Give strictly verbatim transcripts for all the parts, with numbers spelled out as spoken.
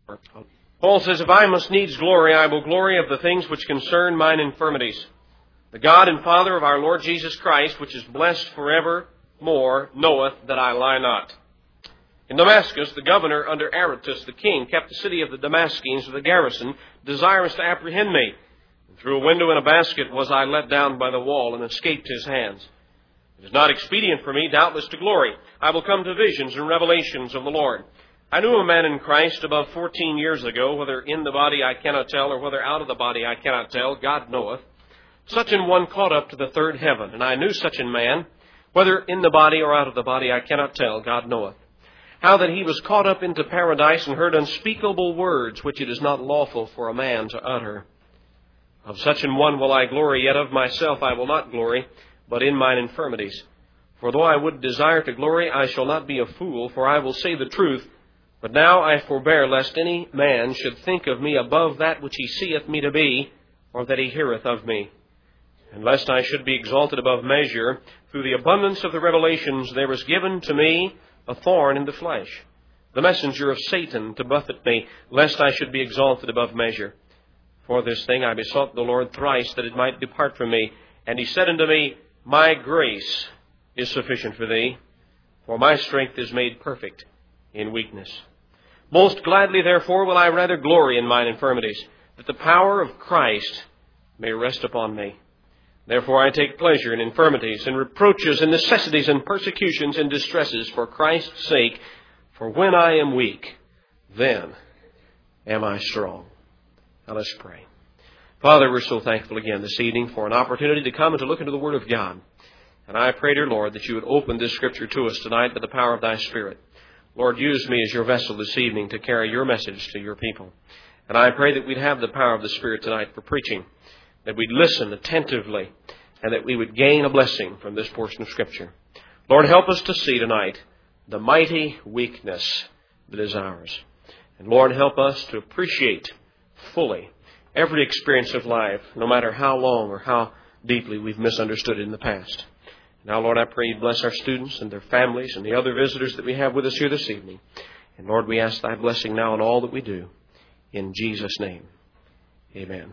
Paul says, if I must needs glory, I will glory of the things which concern mine infirmities. The God and Father of our Lord Jesus Christ, which is blessed forevermore, knoweth that I lie not. In Damascus, the governor under Aretas the king kept the city of the Damascenes with a garrison, desirous to apprehend me. And through a window in a basket was I let down by the wall and escaped his hands. It is not expedient for me, doubtless, to glory. I will come to visions and revelations of the Lord. I knew a man in Christ above fourteen years ago, whether in the body I cannot tell, or whether out of the body I cannot tell, God knoweth. Such an one caught up to the third heaven, and I knew such a man, whether in the body or out of the body I cannot tell, God knoweth. How that he was caught up into paradise and heard unspeakable words, which it is not lawful for a man to utter. Of such an one will I glory, yet of myself I will not glory, but in mine infirmities. For though I would desire to glory, I shall not be a fool, for I will say the truth. But now I forbear, lest any man should think of me above that which he seeth me to be, or that he heareth of me. And lest I should be exalted above measure, through the abundance of the revelations there was given to me a thorn in the flesh, the messenger of Satan to buffet me, lest I should be exalted above measure. For this thing I besought the Lord thrice, that it might depart from me. And he said unto me, My grace is sufficient for thee, for my strength is made perfect in weakness. Most gladly, therefore, will I rather glory in mine infirmities, that the power of Christ may rest upon me. Therefore I take pleasure in infirmities, and reproaches, and necessities, and persecutions, and distresses, for Christ's sake. For when I am weak, then am I strong. Now let's pray. Father, we're so thankful again this evening for an opportunity to come and to look into the Word of God. And I pray, dear Lord, that you would open this Scripture to us tonight by the power of thy Spirit. Lord, use me as your vessel this evening to carry your message to your people. And I pray that we'd have the power of the Spirit tonight for preaching, that we'd listen attentively, and that we would gain a blessing from this portion of Scripture. Lord, help us to see tonight the mighty weakness that is ours. And Lord, help us to appreciate fully every experience of life, no matter how long or how deeply we've misunderstood it in the past. Now, Lord, I pray you bless our students and their families and the other visitors that we have with us here this evening. And Lord, we ask thy blessing now in all that we do. In Jesus' name, amen.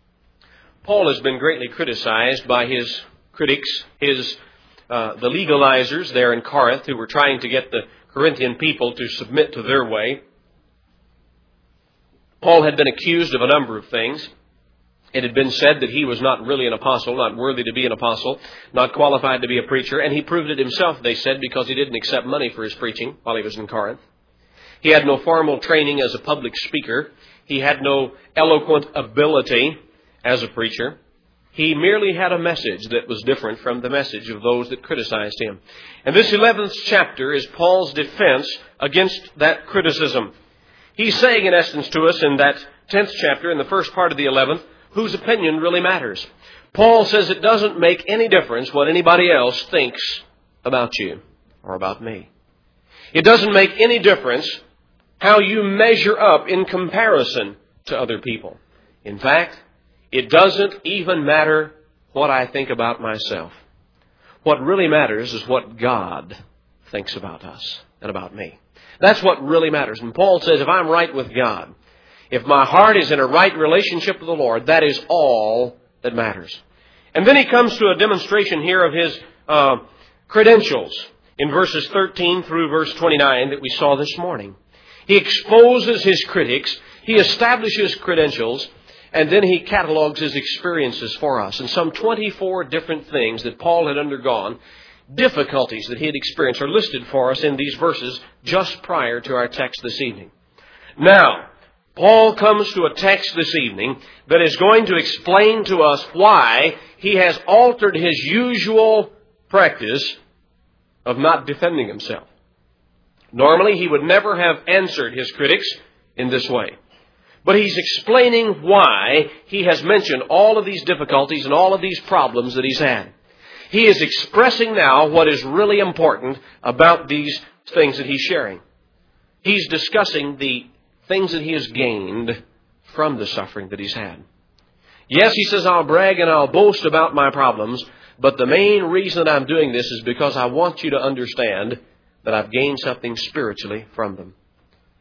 Paul has been greatly criticized by his critics, his uh, the legalizers there in Corinth, who were trying to get the Corinthian people to submit to their way. Paul had been accused of a number of things. It had been said that he was not really an apostle, not worthy to be an apostle, not qualified to be a preacher, and he proved it himself, they said, because he didn't accept money for his preaching while he was in Corinth. He had no formal training as a public speaker. He had no eloquent ability as a preacher. He merely had a message that was different from the message of those that criticized him. And this eleventh chapter is Paul's defense against that criticism. He's saying, in essence, to us in that tenth chapter, in the first part of the eleventh, whose opinion really matters. Paul says it doesn't make any difference what anybody else thinks about you or about me. It doesn't make any difference how you measure up in comparison to other people. In fact, it doesn't even matter what I think about myself. What really matters is what God thinks about us and about me. That's what really matters. And Paul says, if I'm right with God, if my heart is in a right relationship with the Lord, that is all that matters. And then he comes to a demonstration here of his uh, credentials in verses thirteen through verse twenty-nine that we saw this morning. He exposes his critics, he establishes credentials, and then he catalogs his experiences for us. And some twenty-four different things that Paul had undergone, difficulties that he had experienced, are listed for us in these verses just prior to our text this evening. Now, Paul comes to a text this evening that is going to explain to us why he has altered his usual practice of not defending himself. Normally, he would never have answered his critics in this way. But he's explaining why he has mentioned all of these difficulties and all of these problems that he's had. He is expressing now what is really important about these things that he's sharing. He's discussing the things that he has gained from the suffering that he's had. Yes, he says, I'll brag and I'll boast about my problems, but the main reason that I'm doing this is because I want you to understand that I've gained something spiritually from them.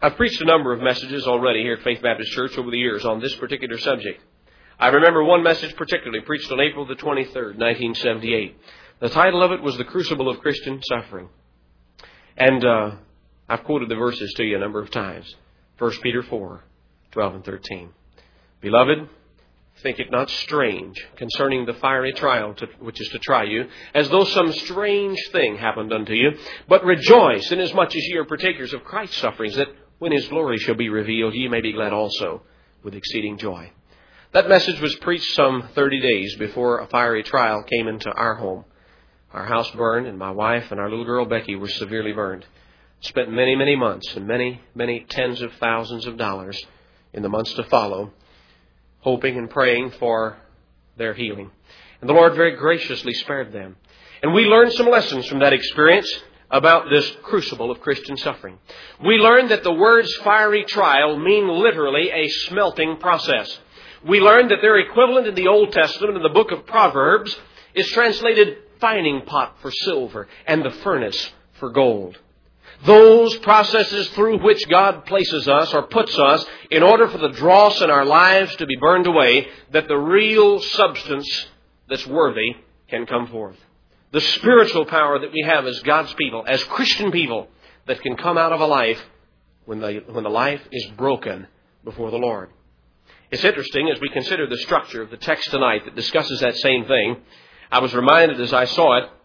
I've preached a number of messages already here at Faith Baptist Church over the years on this particular subject. I remember one message particularly preached on April the twenty-third, nineteen seventy-eight. The title of it was The Crucible of Christian Suffering. And uh, I've quoted the verses to you a number of times. First Peter four, twelve and thirteen. Beloved, think it not strange concerning the fiery trial to, which is to try you, as though some strange thing happened unto you. But rejoice, inasmuch as ye are partakers of Christ's sufferings, that when His glory shall be revealed, ye may be glad also with exceeding joy. That message was preached some thirty days before a fiery trial came into our home. Our house burned, and my wife and our little girl Becky were severely burned. Spent many, many months and many, many tens of thousands of dollars in the months to follow, hoping and praying for their healing. And the Lord very graciously spared them. And we learned some lessons from that experience about this crucible of Christian suffering. We learned that the words fiery trial mean literally a smelting process. We learned that their equivalent in the Old Testament in the book of Proverbs is translated fining pot for silver and the furnace for gold. Those processes through which God places us or puts us in order for the dross in our lives to be burned away, that the real substance that's worthy can come forth. The spiritual power that we have as God's people, as Christian people, that can come out of a life when the, when the life is broken before the Lord. It's interesting as we consider the structure of the text tonight that discusses that same thing. I was reminded as I saw it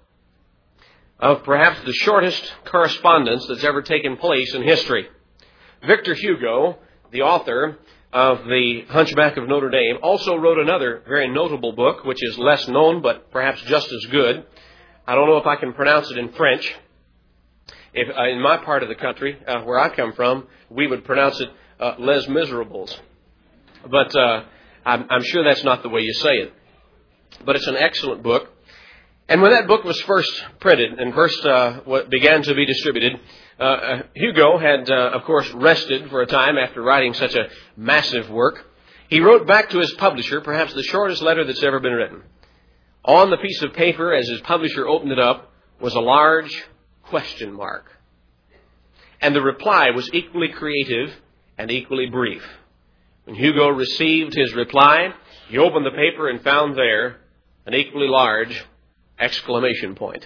of perhaps the shortest correspondence that's ever taken place in history. Victor Hugo, the author of The Hunchback of Notre Dame, also wrote another very notable book, which is less known but perhaps just as good. I don't know if I can pronounce it in French. If, uh, in my part of the country, uh, where I come from, we would pronounce it uh, Les Miserables. But uh, I'm, I'm sure that's not the way you say it. But it's an excellent book. And when that book was first printed and first uh, began to be distributed, uh, Hugo had, uh, of course, rested for a time after writing such a massive work. He wrote back to his publisher, perhaps the shortest letter that's ever been written. On the piece of paper, as his publisher opened it up, was a large question mark. And the reply was equally creative and equally brief. When Hugo received his reply, he opened the paper and found there an equally large exclamation point.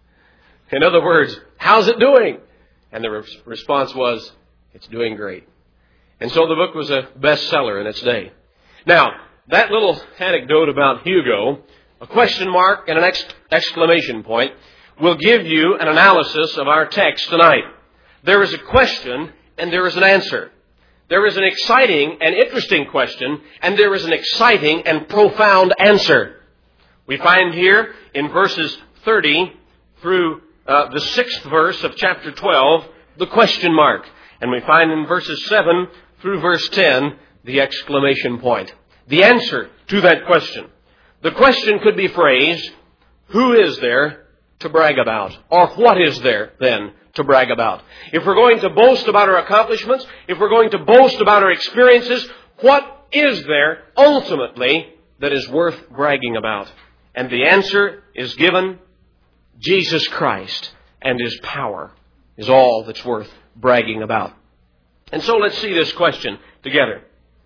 In other words, how's it doing? And the re- response was, it's doing great. And so the book was a bestseller in its day. Now, that little anecdote about Hugo, a question mark and an ex- exclamation point, will give you an analysis of our text tonight. There is a question and there is an answer. There is an exciting and interesting question, and there is an exciting and profound answer. We find here in verses thirty through uh, the sixth verse of chapter twelve, the question mark. And we find in verses seven through verse ten, the exclamation point. The answer to that question. The question could be phrased, who is there to brag about? Or what is there then to brag about? If we're going to boast about our accomplishments, if we're going to boast about our experiences, what is there ultimately that is worth bragging about? And the answer is given. Jesus Christ and His power is all that's worth bragging about. And so let's see this question together.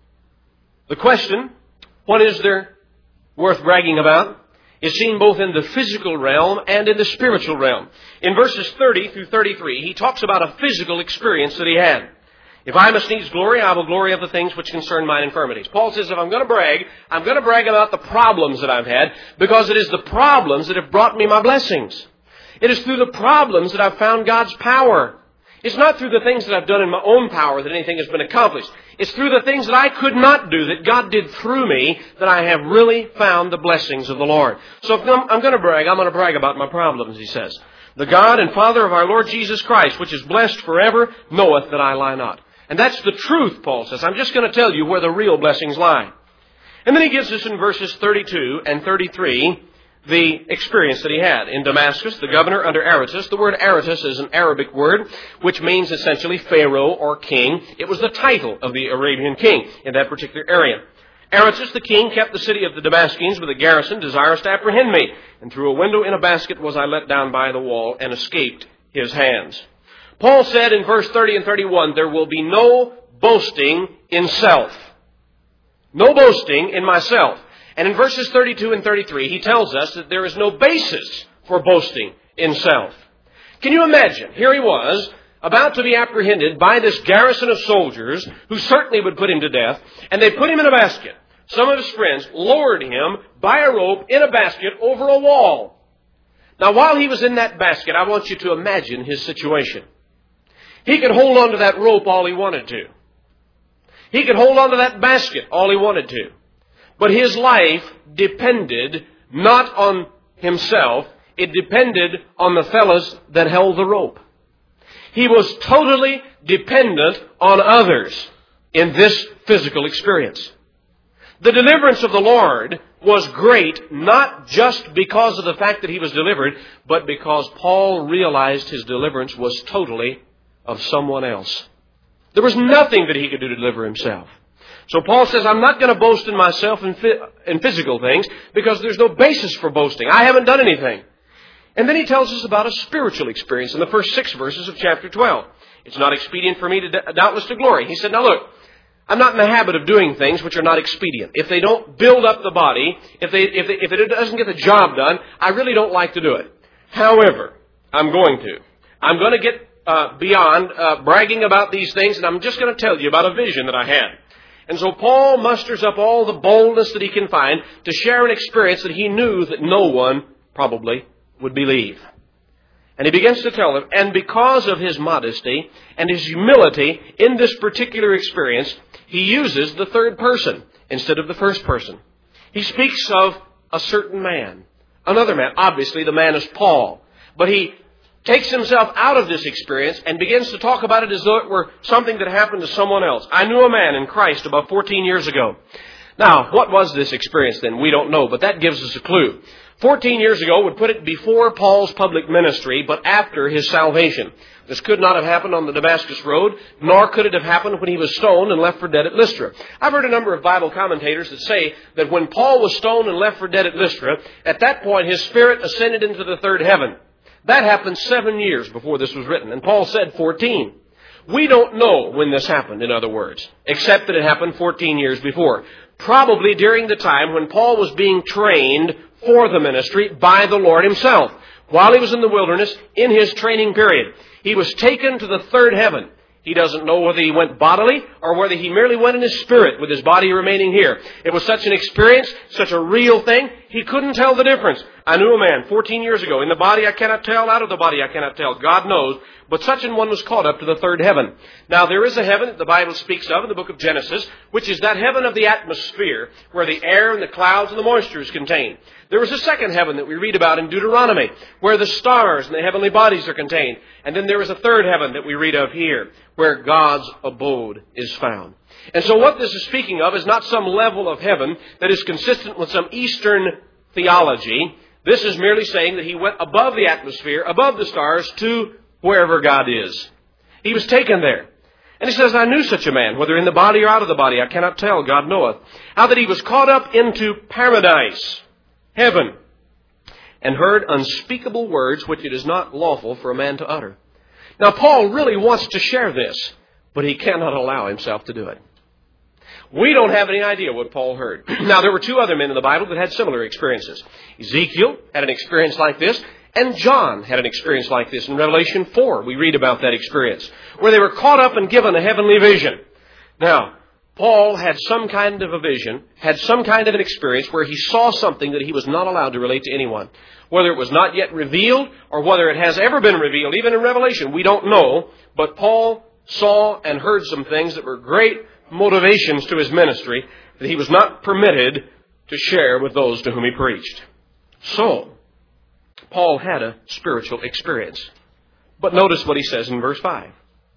The question, what is there worth bragging about, is seen both in the physical realm and in the spiritual realm. In verses thirty through thirty-three, he talks about a physical experience that he had. If I must needs glory, I will glory of the things which concern mine infirmities. Paul says if I'm going to brag, I'm going to brag about the problems that I've had, because it is the problems that have brought me my blessings. It is through the problems that I've found God's power. It's not through the things that I've done in my own power that anything has been accomplished. It's through the things that I could not do, that God did through me, that I have really found the blessings of the Lord. So if I'm, I'm going to brag, I'm going to brag about my problems, he says. The God and Father of our Lord Jesus Christ, which is blessed forever, knoweth that I lie not. And that's the truth, Paul says. I'm just going to tell you where the real blessings lie. And then he gives us in verses thirty-two and thirty-three the experience that he had. In Damascus, the governor under Aretas, the word Aretas is an Arabic word which means essentially Pharaoh or king. It was the title of the Arabian king in that particular area. Aretas, the king, kept the city of the Damascenes with a garrison desirous to apprehend me. And through a window in a basket was I let down by the wall and escaped his hands. Paul said in verse thirty and thirty-one, there will be no boasting in self. No boasting in myself. And in verses thirty-two and thirty-three, he tells us that there is no basis for boasting in self. Can you imagine? Here he was, about to be apprehended by this garrison of soldiers, who certainly would put him to death, and they put him in a basket. Some of his friends lowered him by a rope in a basket over a wall. Now, while he was in that basket, I want you to imagine his situation. He could hold on to that rope all he wanted to. He could hold on to that basket all he wanted to. But his life depended not on himself. It depended on the fellows that held the rope. He was totally dependent on others in this physical experience. The deliverance of the Lord was great, not just because of the fact that he was delivered, but because Paul realized his deliverance was totally of someone else. There was nothing that he could do to deliver himself. So Paul says, I'm not going to boast in myself in, in physical things because there's no basis for boasting. I haven't done anything. And then he tells us about a spiritual experience in the first six verses of chapter twelve. It's not expedient for me to doubtless to glory. He said, now look, I'm not in the habit of doing things which are not expedient. If they don't build up the body, if they, if, they, if it doesn't get the job done, I really don't like to do it. However, I'm going to. I'm going to get uh, beyond uh, bragging about these things, and I'm just going to tell you about a vision that I had. And so Paul musters up all the boldness that he can find to share an experience that he knew that no one probably would believe. And he begins to tell them, and because of his modesty and his humility in this particular experience, he uses the third person instead of the first person. He speaks of a certain man, another man. Obviously, the man is Paul. But he takes himself out of this experience and begins to talk about it as though it were something that happened to someone else. I knew a man in Christ about fourteen years ago. Now, what was this experience then? We don't know, but that gives us a clue. Fourteen years ago would put it before Paul's public ministry, but after his salvation. This could not have happened on the Damascus Road, nor could it have happened when he was stoned and left for dead at Lystra. I've heard a number of Bible commentators that say that when Paul was stoned and left for dead at Lystra, at that point his spirit ascended into the third heaven. That happened seven years before this was written, and Paul said fourteen. We don't know when this happened, in other words, except that it happened fourteen years before. Probably during the time when Paul was being trained for the ministry by the Lord himself. While he was in the wilderness, in his training period, he was taken to the third heaven. He doesn't know whether he went bodily or whether he merely went in his spirit with his body remaining here. It was such an experience, such a real thing, he couldn't tell the difference. I knew a man fourteen years ago. In the body I cannot tell, out of the body I cannot tell. God knows. But such an one was caught up to the third heaven. Now there is a heaven that the Bible speaks of in the book of Genesis, which is that heaven of the atmosphere, where the air and the clouds and the moisture is contained. There is a second heaven that we read about in Deuteronomy, where the stars and the heavenly bodies are contained. And then there is a third heaven that we read of here, where God's abode is found. And so what this is speaking of is not some level of heaven that is consistent with some Eastern theology. This is merely saying that he went above the atmosphere, above the stars, to wherever God is. He was taken there. And he says, I knew such a man, whether in the body or out of the body, I cannot tell, God knoweth. How that he was caught up into paradise, heaven, and heard unspeakable words which it is not lawful for a man to utter. Now, Paul really wants to share this, but he cannot allow himself to do it. We don't have any idea what Paul heard. Now, there were two other men in the Bible that had similar experiences. Ezekiel had an experience like this, and John had an experience like this. In Revelation four, we read about that experience, where they were caught up and given a heavenly vision. Now, Paul had some kind of a vision, had some kind of an experience where he saw something that he was not allowed to relate to anyone. Whether it was not yet revealed or whether it has ever been revealed, even in Revelation, we don't know. But Paul saw and heard some things that were great motivations to his ministry that he was not permitted to share with those to whom he preached. So, Paul had a spiritual experience. But notice what he says in verse five.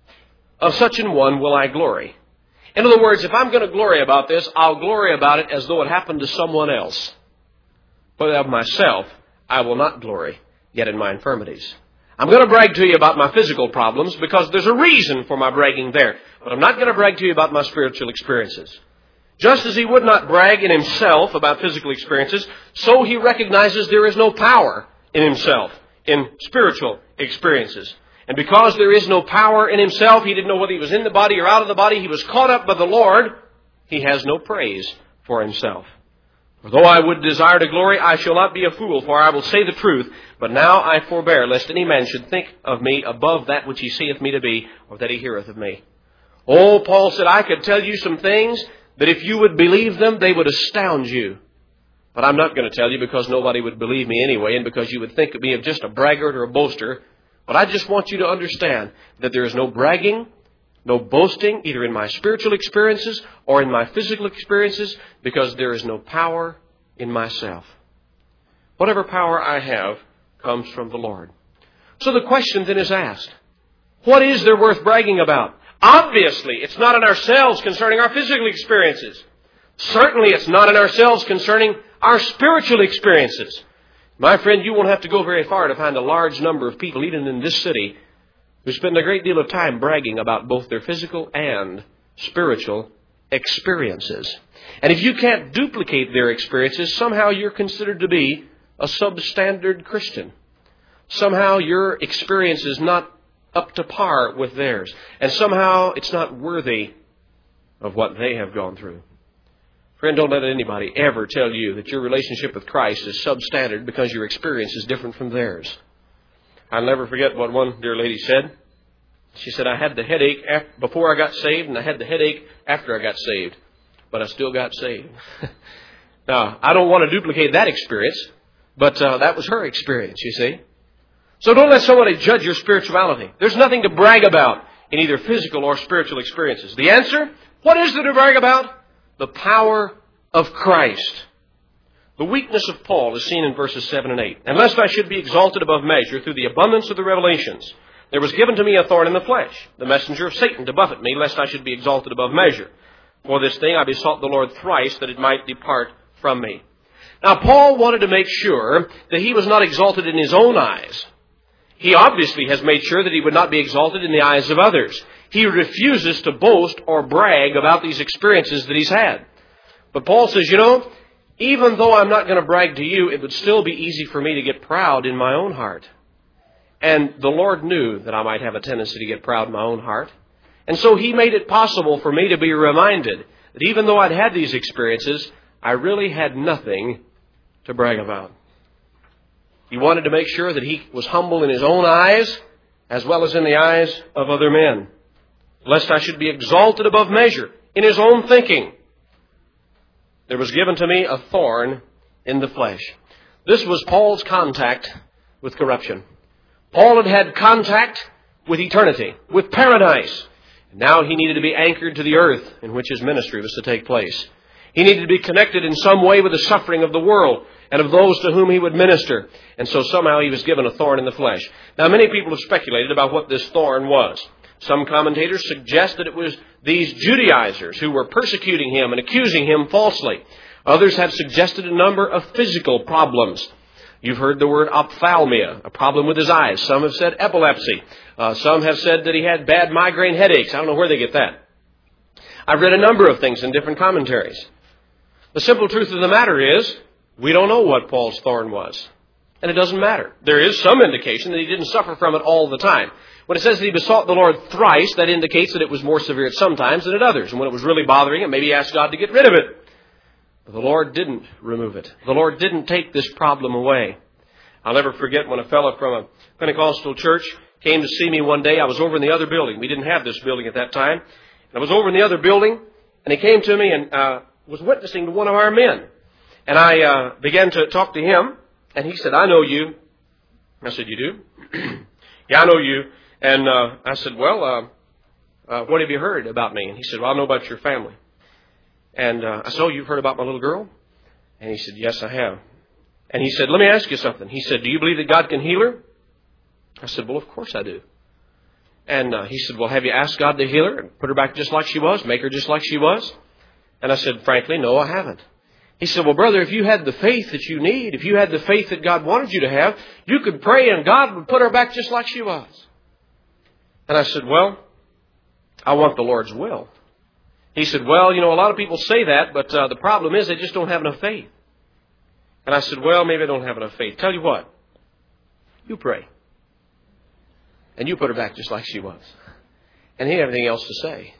Of such an one will I glory. In other words, if I'm going to glory about this, I'll glory about it as though it happened to someone else. But of myself, I will not glory, yet in my infirmities. I'm going to brag to you about my physical problems because there's a reason for my bragging there. But I'm not going to brag to you about my spiritual experiences. Just as he would not brag in himself about physical experiences, so he recognizes there is no power in himself in spiritual experiences. And because there is no power in himself, he didn't know whether he was in the body or out of the body, he was caught up by the Lord, he has no praise for himself. For though I would desire to glory, I shall not be a fool, for I will say the truth. But now I forbear, lest any man should think of me above that which he seeth me to be, or that he heareth of me. Oh, Paul said, I could tell you some things that if you would believe them, they would astound you. But I'm not going to tell you because nobody would believe me anyway, and because you would think of me of just a braggart or a boaster. But I just want you to understand that there is no bragging, no boasting, either in my spiritual experiences or in my physical experiences, because there is no power in myself. Whatever power I have comes from the Lord. So the question then is asked, what is there worth bragging about? Obviously, it's not in ourselves concerning our physical experiences. Certainly, it's not in ourselves concerning our spiritual experiences. My friend, you won't have to go very far to find a large number of people, even in this city, who spend a great deal of time bragging about both their physical and spiritual experiences. And if you can't duplicate their experiences, somehow you're considered to be a substandard Christian. Somehow your experience is not up to par with theirs. And somehow it's not worthy of what they have gone through. Friend, don't let anybody ever tell you that your relationship with Christ is substandard because your experience is different from theirs. I'll never forget what one dear lady said. She said, I had the headache before I got saved, and I had the headache after I got saved. But I still got saved. Now, I don't want to duplicate that experience, but uh, that was her experience, you see. So don't let somebody judge your spirituality. There's nothing to brag about in either physical or spiritual experiences. The answer? What is there to brag about? The power of Christ. The weakness of Paul is seen in verses seven and eight. And lest I should be exalted above measure through the abundance of the revelations, there was given to me a thorn in the flesh, the messenger of Satan, to buffet me, lest I should be exalted above measure. For this thing I besought the Lord thrice, that it might depart from me. Now, Paul wanted to make sure that he was not exalted in his own eyes. He obviously has made sure that he would not be exalted in the eyes of others. He refuses to boast or brag about these experiences that he's had. But Paul says, you know, even though I'm not going to brag to you, it would still be easy for me to get proud in my own heart. And the Lord knew that I might have a tendency to get proud in my own heart. And so He made it possible for me to be reminded that even though I'd had these experiences, I really had nothing to brag about. He wanted to make sure that he was humble in his own eyes as well as in the eyes of other men, lest I should be exalted above measure in his own thinking. There was given to me a thorn in the flesh. This was Paul's contact with corruption. Paul had had contact with eternity, with paradise. And now he needed to be anchored to the earth in which his ministry was to take place. He needed to be connected in some way with the suffering of the world and of those to whom he would minister. And so somehow he was given a thorn in the flesh. Now, many people have speculated about what this thorn was. Some commentators suggest that it was these Judaizers who were persecuting him and accusing him falsely. Others have suggested a number of physical problems. You've heard the word ophthalmia, a problem with his eyes. Some have said epilepsy. Uh, some have said that he had bad migraine headaches. I don't know where they get that. I've read a number of things in different commentaries. The simple truth of the matter is, we don't know what Paul's thorn was. And it doesn't matter. There is some indication that he didn't suffer from it all the time. When it says that he besought the Lord thrice, that indicates that it was more severe at some times than at others. And when it was really bothering him, maybe he asked God to get rid of it. But the Lord didn't remove it. The Lord didn't take this problem away. I'll never forget when a fellow from a Pentecostal church came to see me one day. I was over in the other building. We didn't have this building at that time. And I was over in the other building, and he came to me and uh, was witnessing to one of our men. And I uh, began to talk to him, and he said, I know you. I said, you do? Yeah, I know you. And uh, I said, well, uh, uh, what have you heard about me? And he said, well, I know about your family. And uh, I said, oh, you've heard about my little girl? And he said, yes, I have. And he said, let me ask you something. He said, do you believe that God can heal her? I said, well, of course I do. And uh, he said, well, have you asked God to heal her and put her back just like she was, make her just like she was? And I said, frankly, no, I haven't. He said, well, brother, if you had the faith that you need, if you had the faith that God wanted you to have, you could pray and God would put her back just like she was. And I said, well, I want the Lord's will. He said, well, you know, a lot of people say that, but uh, the problem is they just don't have enough faith. And I said, well, maybe I don't have enough faith. Tell you what, you pray. And you put her back just like she was. And he had everything else to say.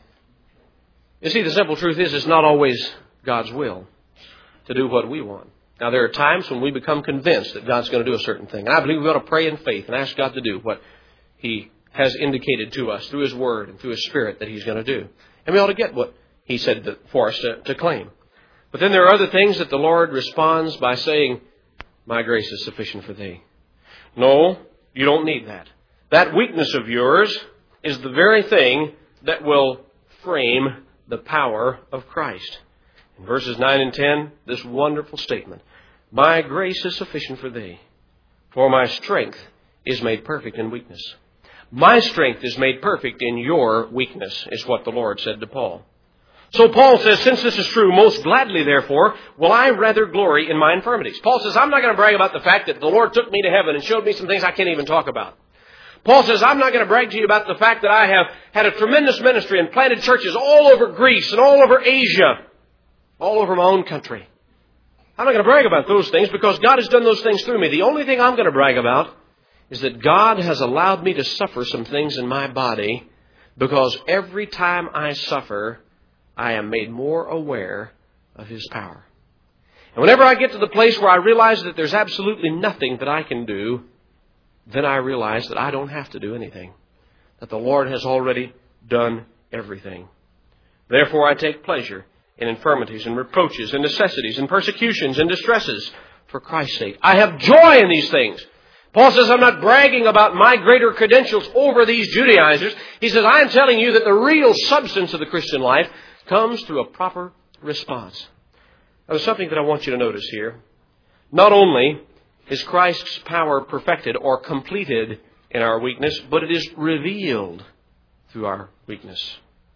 You see, the simple truth is it's not always God's will to do what we want. Now, there are times when we become convinced that God's going to do a certain thing. And I believe we ought to pray in faith and ask God to do what He has indicated to us through His Word and through His Spirit that He's going to do. And we ought to get what He said that, for us to, to claim. But then there are other things that the Lord responds by saying, my grace is sufficient for thee. No, you don't need that. That weakness of yours is the very thing that will frame the power of Christ. In verses nine and ten, this wonderful statement, my grace is sufficient for thee, for my strength is made perfect in weakness. My strength is made perfect in your weakness, is what the Lord said to Paul. So Paul says, since this is true, most gladly, therefore, will I rather glory in my infirmities. Paul says, I'm not going to brag about the fact that the Lord took me to heaven and showed me some things I can't even talk about. Paul says, I'm not going to brag to you about the fact that I have had a tremendous ministry and planted churches all over Greece and all over Asia, all over my own country. I'm not going to brag about those things because God has done those things through me. The only thing I'm going to brag about is that God has allowed me to suffer some things in my body, because every time I suffer, I am made more aware of His power. And whenever I get to the place where I realize that there's absolutely nothing that I can do, then I realize that I don't have to do anything, that the Lord has already done everything. Therefore, I take pleasure in infirmities and reproaches and necessities and persecutions and distresses for Christ's sake. I have joy in these things. Paul says, I'm not bragging about my greater credentials over these Judaizers. He says, I am telling you that the real substance of the Christian life comes through a proper response. Now, there's something that I want you to notice here. Not only is Christ's power perfected or completed in our weakness, but it is revealed through our weakness.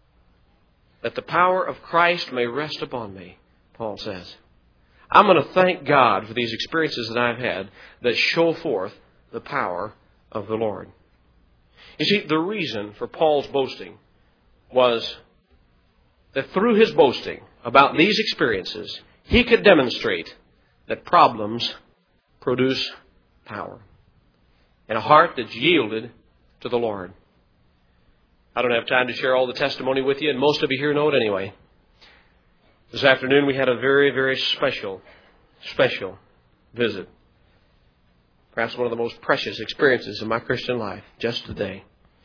That the power of Christ may rest upon me, Paul says. I'm going to thank God for these experiences that I've had that show forth the power of the Lord. You see, the reason for Paul's boasting was that through his boasting about these experiences, he could demonstrate that problems produce power and a heart that's yielded to the Lord. I don't have time to share all the testimony with you, and most of you here know it anyway. This afternoon we had a very, very special, special visit. Perhaps one of the most precious experiences in my Christian life, just today.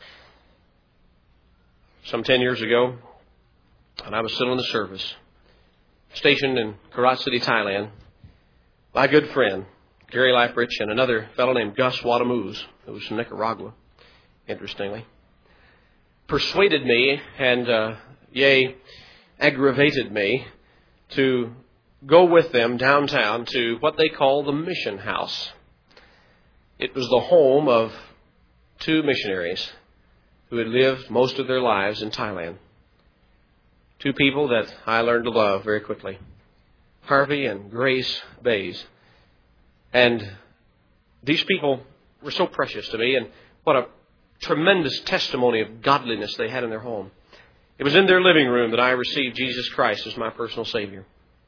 Some ten years ago, and I was still in the service, stationed in Karat City, Thailand, my good friend, Gary Laprich, and another fellow named Gus Wadamuz, who was from Nicaragua, interestingly, persuaded me and, uh, yea, aggravated me to go with them downtown to what they call the Mission House. It was the home of two missionaries who had lived most of their lives in Thailand. Two people that I learned to love very quickly. Harvey and Grace Bays. And these people were so precious to me, and what a tremendous testimony of godliness they had in their home. It was in their living room that I received Jesus Christ as my personal Savior.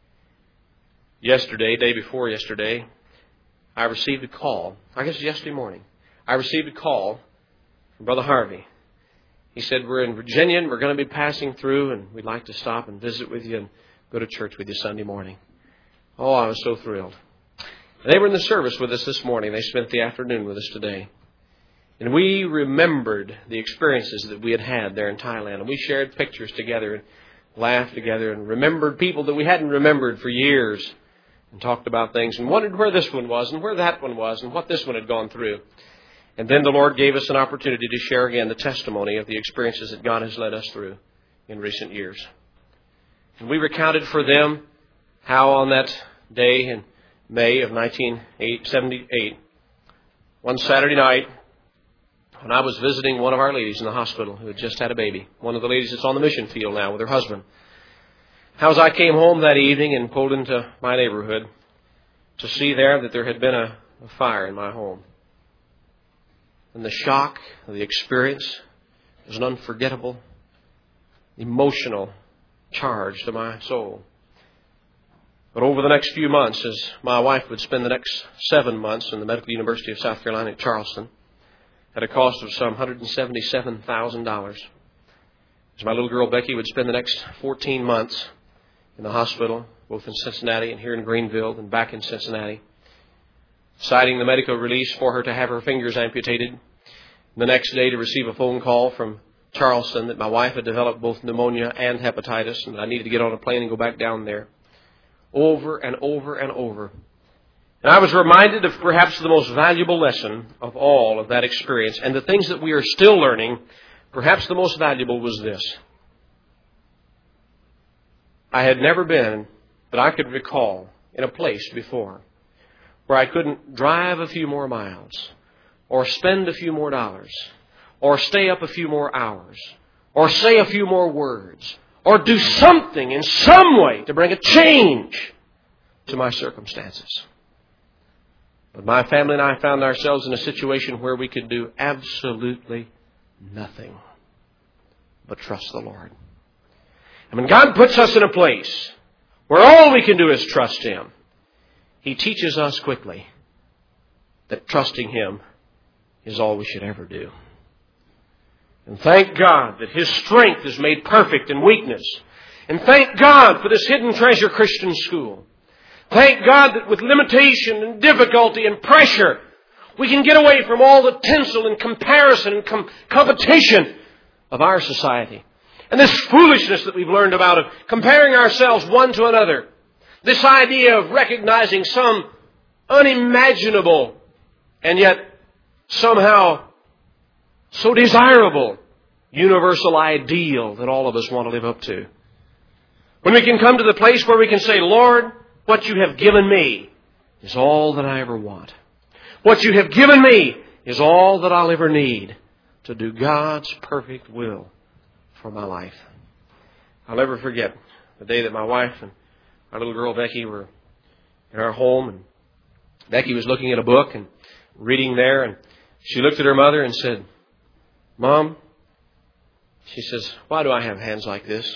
Yesterday, day before yesterday, I received a call. I guess it was yesterday morning. I received a call from Brother Harvey. He said, we're in Virginia and we're going to be passing through, and we'd like to stop and visit with you and go to church with you Sunday morning. Oh, I was so thrilled. They were in the service with us this morning. They spent the afternoon with us today. And we remembered the experiences that we had had there in Thailand. And we shared pictures together and laughed together and remembered people that we hadn't remembered for years, and talked about things and wondered where this one was and where that one was and what this one had gone through. And then the Lord gave us an opportunity to share again the testimony of the experiences that God has led us through in recent years. And we recounted for them how on that day in May of nineteen seventy-eight, one Saturday night, when I was visiting one of our ladies in the hospital who had just had a baby, one of the ladies that's on the mission field now with her husband, how as I came home that evening and pulled into my neighborhood to see there that there had been a, a fire in my home. And the shock of the experience was an unforgettable, emotional charge to my soul. But over the next few months, as my wife would spend the next seven months in the Medical University of South Carolina at Charleston, at a cost of some one hundred seventy-seven thousand dollars. As my little girl Becky would spend the next fourteen months in the hospital, both in Cincinnati and here in Greenville and back in Cincinnati, citing the medical release for her to have her fingers amputated, and the next day to receive a phone call from Charleston that my wife had developed both pneumonia and hepatitis and I needed to get on a plane and go back down there. Over and over and over. And I was reminded of perhaps the most valuable lesson of all of that experience, and the things that we are still learning. Perhaps the most valuable was this. I had never been, that I could recall, in a place before where I couldn't drive a few more miles, or spend a few more dollars, or stay up a few more hours, or say a few more words, or do something in some way to bring a change to my circumstances. But my family and I found ourselves in a situation where we could do absolutely nothing but trust the Lord. And when God puts us in a place where all we can do is trust Him, He teaches us quickly that trusting Him is all we should ever do. And thank God that His strength is made perfect in weakness. And thank God for this Hidden Treasure Christian School. Thank God that with limitation and difficulty and pressure, we can get away from all the tinsel and comparison and com- competition of our society. And this foolishness that we've learned about of comparing ourselves one to another. This idea of recognizing some unimaginable and yet somehow so desirable universal ideal that all of us want to live up to. When we can come to the place where we can say, Lord, what you have given me is all that I ever want. What you have given me is all that I'll ever need to do God's perfect will for my life. I'll never forget the day that my wife and our little girl Becky were in our home, and Becky was looking at a book and reading there, and she looked at her mother and said, Mom, she says, why do I have hands like this?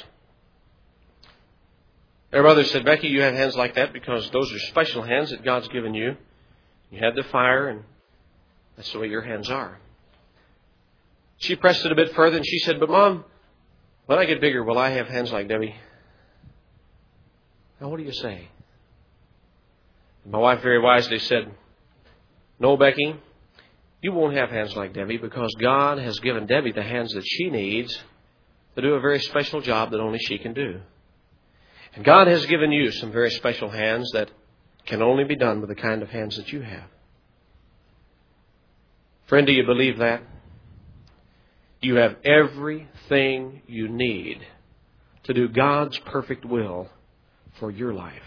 Her mother said, Becky, you have hands like that because those are special hands that God's given you. You had the fire, and that's the way your hands are. She pressed it a bit further, and she said, but Mom, when I get bigger, will I have hands like Debbie? Now, what do you say? And my wife very wisely said, no, Becky, you won't have hands like Debbie because God has given Debbie the hands that she needs to do a very special job that only she can do. And God has given you some very special hands that can only be done with the kind of hands that you have. Friend, do you believe that? You have everything you need to do God's perfect will for your life.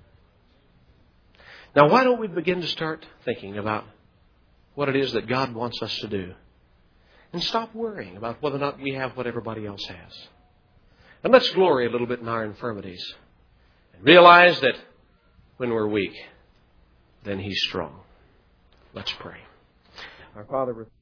Now, why don't we begin to start thinking about what it is that God wants us to do, and stop worrying about whether or not we have what everybody else has. And let's glory a little bit in our infirmities and realize that when we're weak, then He's strong. Let's pray. Our Father,